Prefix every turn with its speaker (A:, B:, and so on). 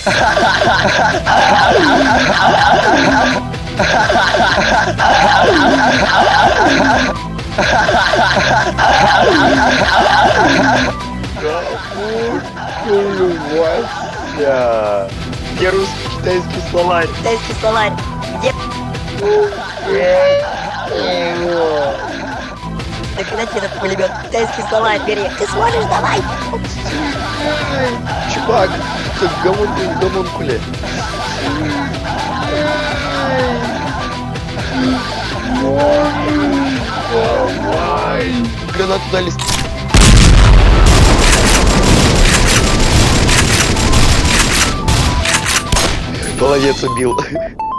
A: Вася. Где русский китайский словарь?
B: Китайский словарь. Где? Так когда тебе этот пулемет? Китайский словарь бери. Ты сможешь, давай.
A: Чувак, ты гомункуле. Давай. Гранату дали. Молодец, убил.